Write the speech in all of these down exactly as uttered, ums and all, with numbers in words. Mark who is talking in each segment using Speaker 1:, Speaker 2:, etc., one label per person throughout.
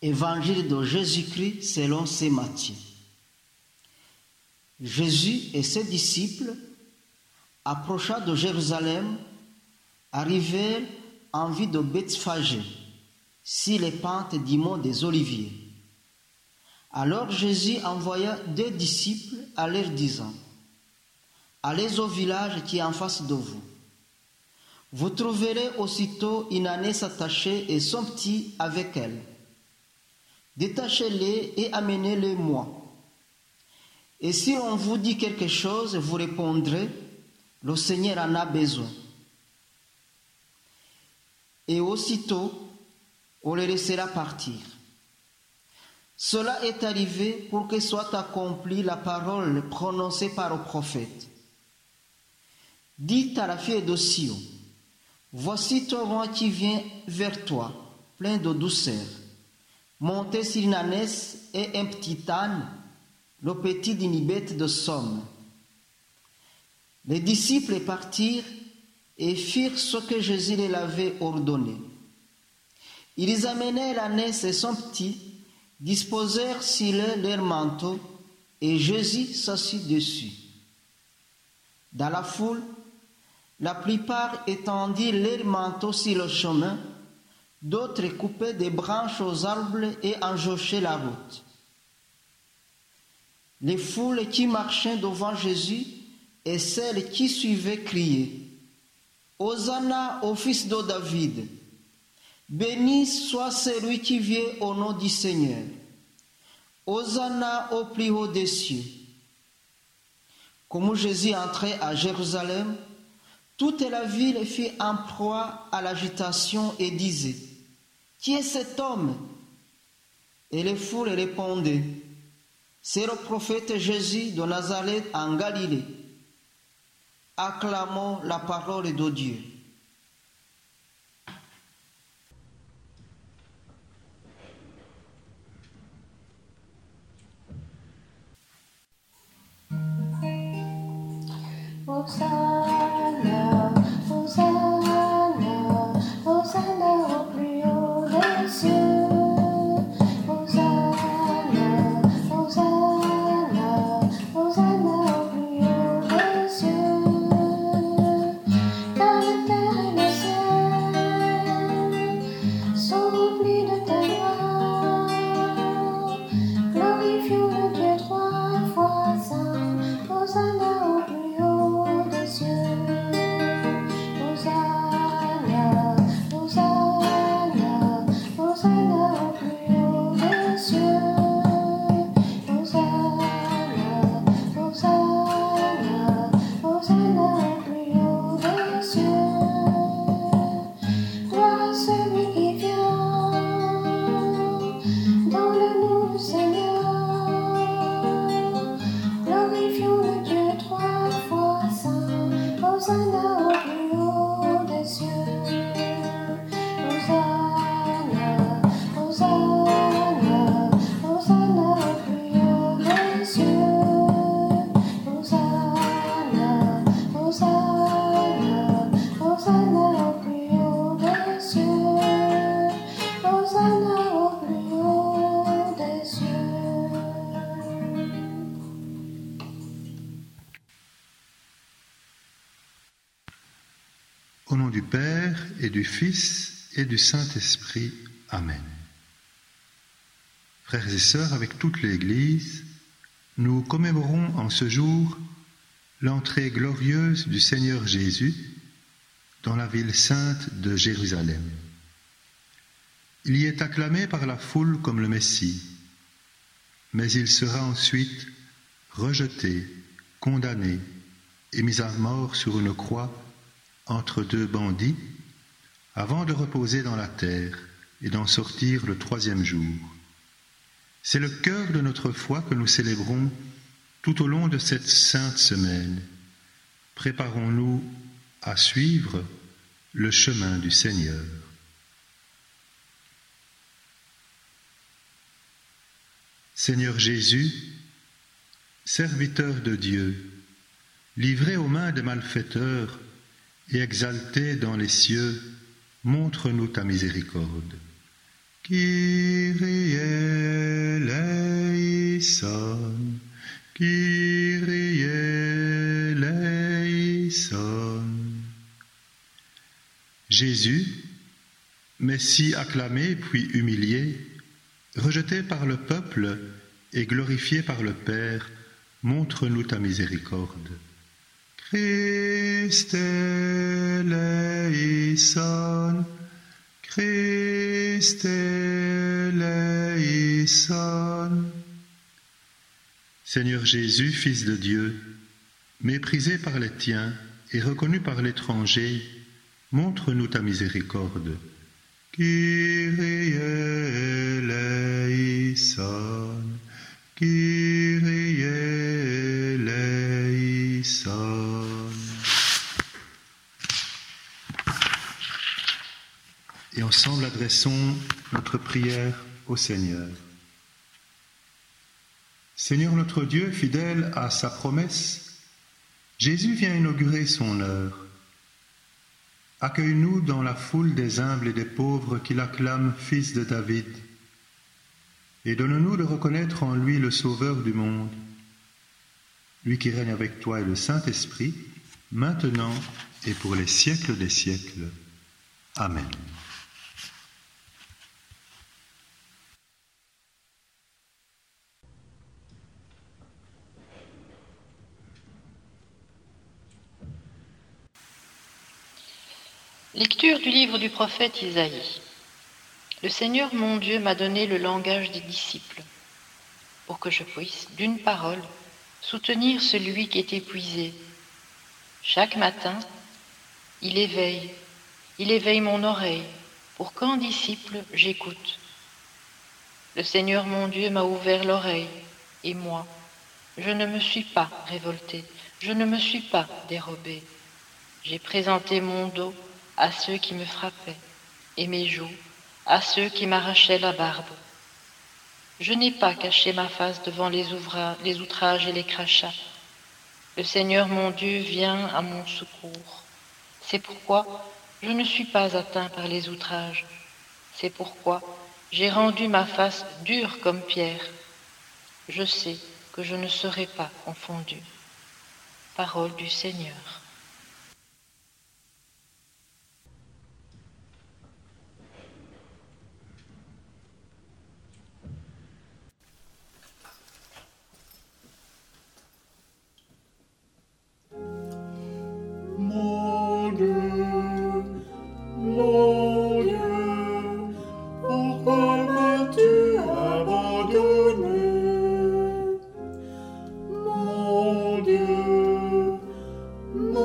Speaker 1: Évangile de Jésus-Christ selon saint Matthieu. Jésus et ses disciples, approchant de Jérusalem, arrivèrent en vue de Bethphagée, sur les pentes du mont des Oliviers. Alors Jésus envoya deux disciples à leur disant: allez au village qui est en face de vous. Vous trouverez aussitôt une ânesse attachée et son petit avec elle. Détachez-les et amenez-les moi. Et si on vous dit quelque chose, vous répondrez: le Seigneur en a besoin. Et aussitôt, on les laissera partir. Cela est arrivé pour que soit accomplie la parole prononcée par le prophète. Dites à la fille de Sion: voici ton roi qui vient vers toi, plein de douceur, monté sur une ânesse et un petit âne, le petit d'une bête de somme. Les disciples partirent et firent ce que Jésus leur avait ordonné. Ils amenèrent l'ânesse et son petit, disposèrent sur leur manteau, et Jésus s'assit dessus. Dans la foule, la plupart étendirent leurs manteaux sur le chemin, d'autres coupaient des branches aux arbres et enjochaient la route. Les foules qui marchaient devant Jésus et celles qui suivaient criaient: Hosanna au fils de David! Béni soit celui qui vient au nom du Seigneur! Hosanna au plus haut des cieux! Comme Jésus entrait à Jérusalem, toute la ville fut en proie à l'agitation et disait: qui est cet homme? Et les foules répondaient: c'est le prophète Jésus de Nazareth en Galilée. Acclamons la parole de Dieu.
Speaker 2: Hosanna, Hosanna, Hosanna au plus haut des cieux. Hosanna, Hosanna, Hosanna au plus haut des cieux. Car la terre et le ciel sont remplis de ta gloire. Glorifions le Dieu trois fois saint. Hosanna au plus haut des cieux. Hosanna, Hosanna, Hosanna au plus haut des cieux. Hosanna, Hosanna, Hosanna au plus haut des cieux. Gloire à celui qui vient dans le nom du Seigneur. Glorifions le Dieu trois fois saint. Hosanna au plus haut des cieux. Hosanna, Hosanna, Hosanna au plus haut des cieux. Hosanna, Hosanna, Hosanna au plus haut des cieux. Hosanna au plus haut des cieux.
Speaker 3: Au nom du Père et du Fils et du Saint-Esprit. Amen. Frères et sœurs, avec toute l'Église, nous commémorons en ce jour l'entrée glorieuse du Seigneur Jésus dans la ville sainte de Jérusalem. Il y est acclamé par la foule comme le Messie, mais il sera ensuite rejeté, condamné et mis à mort sur une croix entre deux bandits, avant de reposer dans la terre et d'en sortir le troisième jour. C'est le cœur de notre foi que nous célébrons tout au long de cette sainte semaine. Préparons-nous à suivre le chemin du Seigneur. Seigneur Jésus, serviteur de Dieu, livré aux mains des malfaiteurs et exalté dans les cieux, montre-nous ta miséricorde. Kyrie eleison, Kyrie eleison. Jésus, Messie acclamé puis humilié, rejeté par le peuple et glorifié par le Père, montre-nous ta miséricorde. Christe eleison, Christe eleison. Seigneur Jésus, Fils de Dieu, méprisé par les tiens et reconnu par l'étranger, montre-nous ta miséricorde. Kyrie eleison, Kyrie eleison. Et ensemble adressons notre prière au Seigneur. Seigneur notre Dieu, fidèle à sa promesse, Jésus vient inaugurer son œuvre. Accueille-nous dans la foule des humbles et des pauvres qui l'acclament Fils de David, et donne-nous de reconnaître en lui le Sauveur du monde, lui qui règne avec toi et le Saint-Esprit, maintenant et pour les siècles des siècles. Amen.
Speaker 4: Lecture du livre du prophète Isaïe. Le Seigneur mon Dieu m'a donné le langage des disciples, pour que je puisse, d'une parole, soutenir celui qui est épuisé. Chaque matin, il éveille, il éveille mon oreille, pour qu'en disciple j'écoute. Le Seigneur mon Dieu m'a ouvert l'oreille, et moi, je ne me suis pas révolté, je ne me suis pas dérobé. J'ai présenté mon dos à ceux qui me frappaient, et mes joues à ceux qui m'arrachaient la barbe. Je n'ai pas caché ma face devant les, ouvra- les outrages et les crachats. Le Seigneur mon Dieu vient à mon secours. C'est pourquoi je ne suis pas atteint par les outrages. C'est pourquoi j'ai rendu ma face dure comme pierre. Je sais que je ne serai pas confondu. Parole du Seigneur.
Speaker 5: Mon Dieu, mon Dieu, pourquoi m'as-tu abandonné? Mon Dieu, mon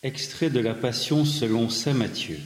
Speaker 6: Extrait de la Passion selon saint Matthieu.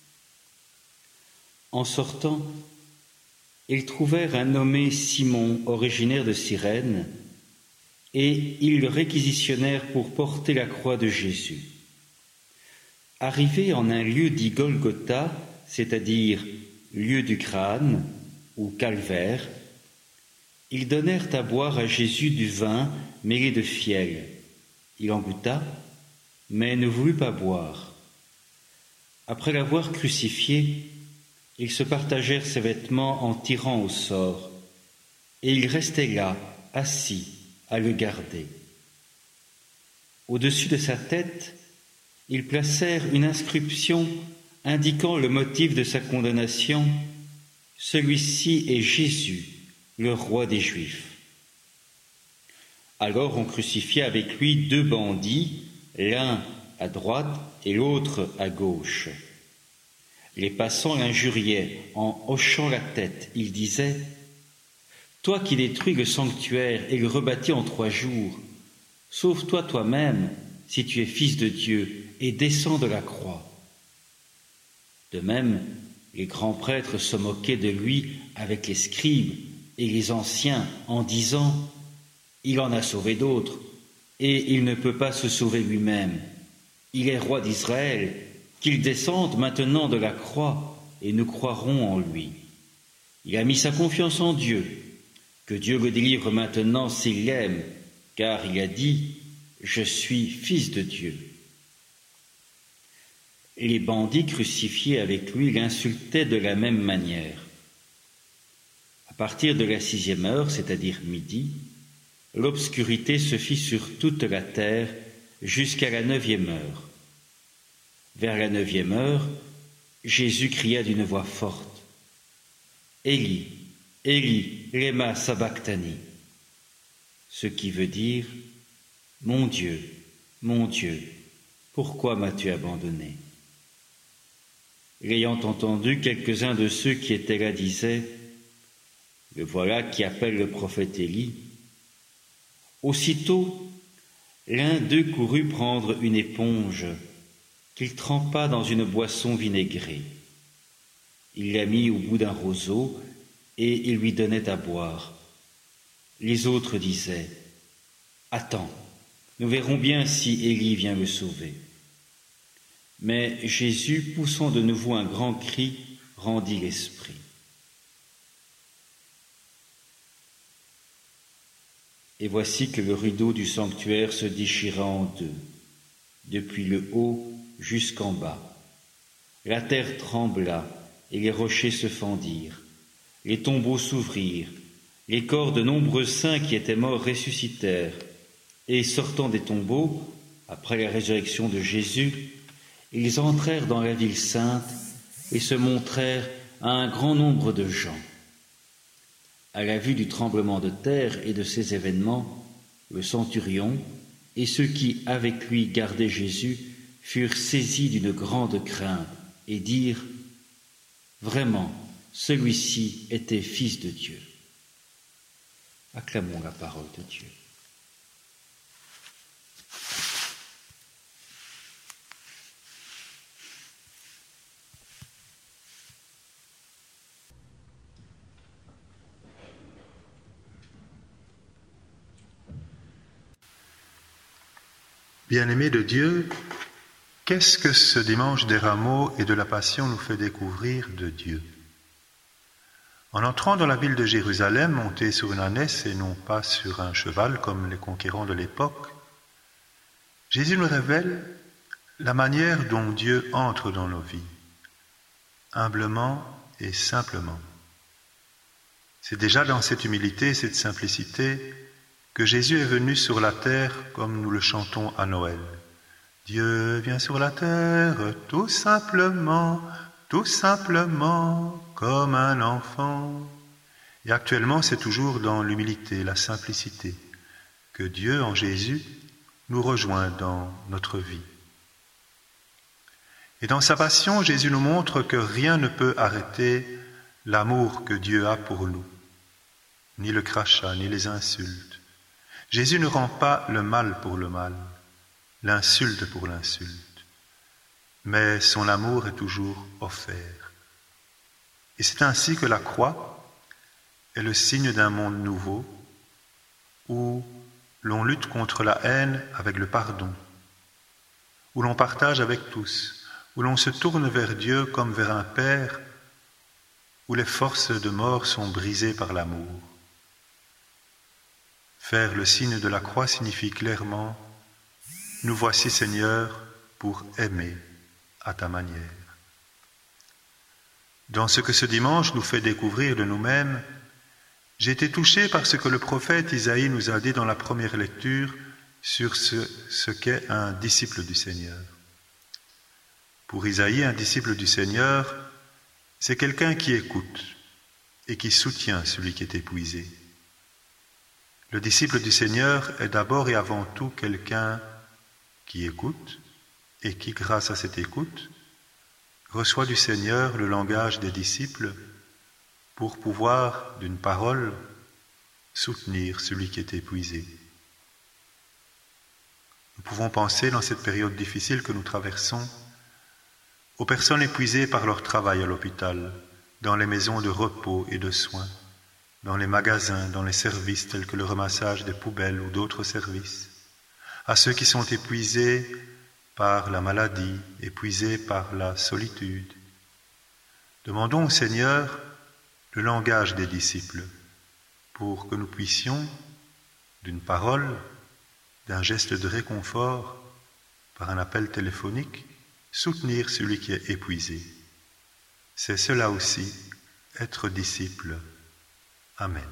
Speaker 6: En sortant, ils trouvèrent un nommé Simon, originaire de Cyrène, et ils le réquisitionnèrent pour porter la croix de Jésus. Arrivés en un lieu dit Golgotha, c'est-à-dire lieu du crâne ou calvaire, ils donnèrent à boire à Jésus du vin mêlé de fiel. Il en goûta, mais ne voulut pas boire. Après l'avoir crucifié, ils se partagèrent ses vêtements en tirant au sort, et ils restaient là, assis, à le garder. Au-dessus de sa tête, ils placèrent une inscription indiquant le motif de sa condamnation. Celui-ci est Jésus, le roi des Juifs. Alors on crucifia avec lui deux bandits, l'un à droite et l'autre à gauche. Les passants l'injuriaient en hochant la tête. Ils disaient « Toi qui détruis le sanctuaire et le rebâtis en trois jours, sauve-toi toi-même si tu es fils de Dieu et descends de la croix. » De même, les grands prêtres se moquaient de lui avec les scribes et les anciens en disant « Il en a sauvé d'autres, et il ne peut pas se sauver lui-même. Il est roi d'Israël, qu'il descende maintenant de la croix, et nous croirons en lui. Il a mis sa confiance en Dieu, que Dieu le délivre maintenant s'il l'aime, car il a dit « Je suis fils de Dieu ». Les bandits crucifiés avec lui l'insultaient de la même manière. À partir de la sixième heure, c'est-à-dire midi, l'obscurité se fit sur toute la terre jusqu'à la neuvième heure. Vers la neuvième heure, Jésus cria d'une voix forte « Élie, Élie, lema sabachthani » ce qui veut dire « Mon Dieu, mon Dieu, pourquoi m'as-tu abandonné » L'ayant entendu, quelques-uns de ceux qui étaient là disaient « Le voilà qui appelle le prophète Élie. » Aussitôt, l'un d'eux courut prendre une éponge qu'il trempa dans une boisson vinaigrée. Il la mit au bout d'un roseau et il lui donnait à boire. Les autres disaient « Attends, nous verrons bien si Élie vient le sauver. » Mais Jésus, poussant de nouveau un grand cri, rendit l'esprit. Et voici que le rideau du sanctuaire se déchira en deux, depuis le haut jusqu'en bas. La terre trembla et les rochers se fendirent. Les tombeaux s'ouvrirent. Les corps de nombreux saints qui étaient morts ressuscitèrent. Et sortant des tombeaux, après la résurrection de Jésus, ils entrèrent dans la ville sainte et se montrèrent à un grand nombre de gens. À la vue du tremblement de terre et de ces événements, le centurion et ceux qui, avec lui, gardaient Jésus, furent saisis d'une grande crainte et dirent « Vraiment, celui-ci était fils de Dieu. » Acclamons la parole de Dieu.
Speaker 3: Bien-aimés de Dieu, qu'est-ce que ce dimanche des Rameaux et de la Passion nous fait découvrir de Dieu? En entrant dans la ville de Jérusalem, monté sur une ânesse et non pas sur un cheval comme les conquérants de l'époque, Jésus nous révèle la manière dont Dieu entre dans nos vies, humblement et simplement. C'est déjà dans cette humilité, cette simplicité, que Jésus est venu sur la terre comme nous le chantons à Noël. Dieu vient sur la terre tout simplement, tout simplement, comme un enfant. Et actuellement, c'est toujours dans l'humilité, la simplicité, que Dieu, en Jésus, nous rejoint dans notre vie. Et dans sa passion, Jésus nous montre que rien ne peut arrêter l'amour que Dieu a pour nous, ni le crachat, ni les insultes. Jésus ne rend pas le mal pour le mal, l'insulte pour l'insulte. mais son amour est toujours offert. Et c'est ainsi que la croix est le signe d'un monde nouveau, où l'on lutte contre la haine avec le pardon, où l'on partage avec tous, où l'on se tourne vers Dieu comme vers un Père, où les forces de mort sont brisées par l'amour. Faire le signe de la croix signifie clairement « Nous voici, Seigneur, pour aimer à ta manière ». Dans ce que ce dimanche nous fait découvrir de nous-mêmes, j'ai été touché par ce que le prophète Isaïe nous a dit dans la première lecture sur ce, ce qu'est un disciple du Seigneur. Pour Isaïe, un disciple du Seigneur, c'est quelqu'un qui écoute et qui soutient celui qui est épuisé. Le disciple du Seigneur est d'abord et avant tout quelqu'un qui écoute et qui, grâce à cette écoute, reçoit du Seigneur le langage des disciples pour pouvoir, d'une parole, soutenir celui qui est épuisé. Nous pouvons penser, dans cette période difficile que nous traversons, aux personnes épuisées par leur travail à l'hôpital, dans les maisons de repos et de soins, dans les magasins, dans les services tels que le ramassage des poubelles ou d'autres services, à ceux qui sont épuisés par la maladie, épuisés par la solitude. Demandons au Seigneur le langage des disciples pour que nous puissions, d'une parole, d'un geste de réconfort, par un appel téléphonique, soutenir celui qui est épuisé. C'est cela aussi, être disciple. Amen.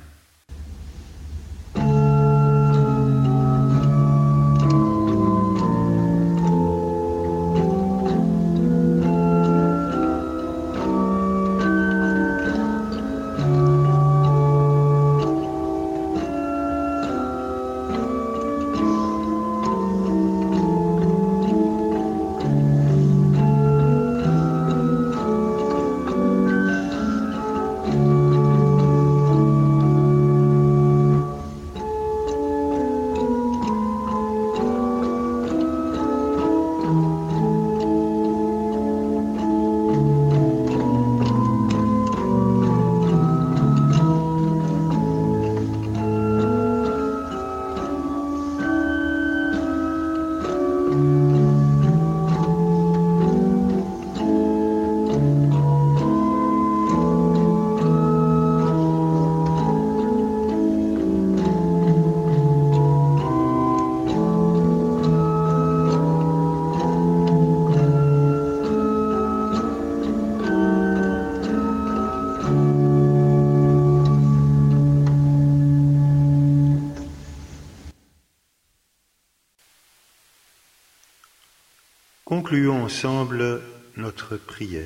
Speaker 3: Concluons ensemble notre prière.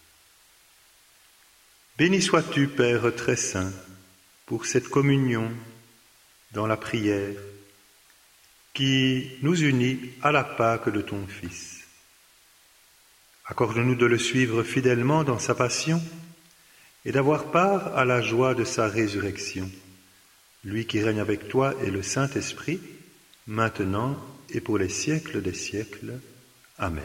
Speaker 3: Béni sois-tu, Père très saint, pour cette communion dans la prière qui nous unit à la Pâque de ton Fils. Accorde-nous de le suivre fidèlement dans sa passion et d'avoir part à la joie de sa résurrection, lui qui règne avec toi et le Saint-Esprit, maintenant et pour les siècles des siècles. Amen.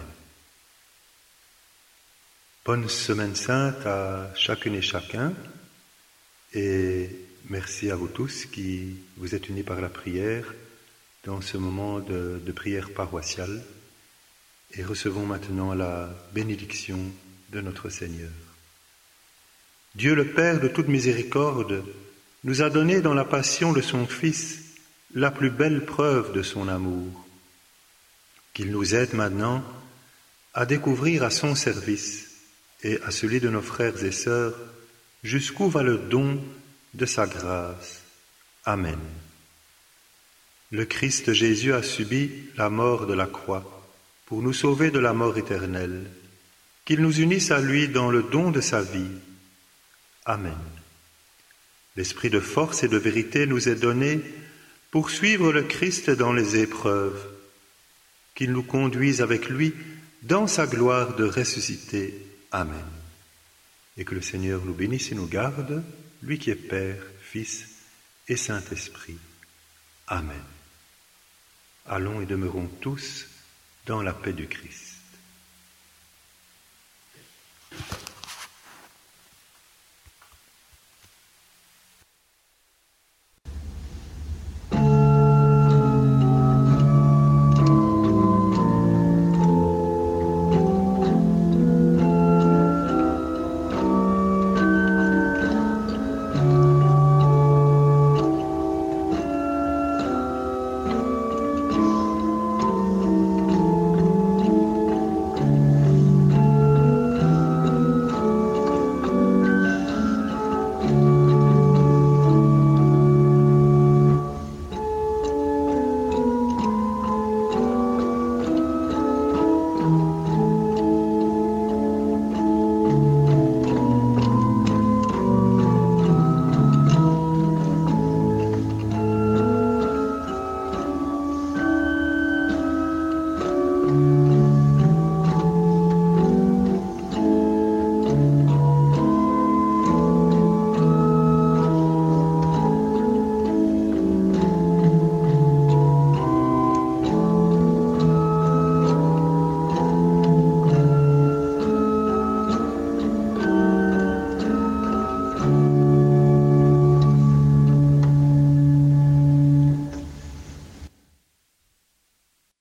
Speaker 3: Bonne Semaine Sainte à chacune et chacun, et merci à vous tous qui vous êtes unis par la prière dans ce moment de, de prière paroissiale, et recevons maintenant la bénédiction de notre Seigneur. Dieu le Père de toute miséricorde nous a donné dans la passion de son Fils la plus belle preuve de son amour. Qu'il nous aide maintenant à découvrir à son service et à celui de nos frères et sœurs jusqu'où va le don de sa grâce. Amen. Le Christ Jésus a subi la mort de la croix pour nous sauver de la mort éternelle. Qu'il nous unisse à lui dans le don de sa vie. Amen. L'esprit de force et de vérité nous est donné pour suivre le Christ dans les épreuves. Qu'il nous conduise avec lui dans sa gloire de ressuscité. Amen. Et que le Seigneur nous bénisse et nous garde, lui qui est Père, Fils et Saint-Esprit. Amen. Allons et demeurons tous dans la paix du Christ.
Speaker 1: Amen.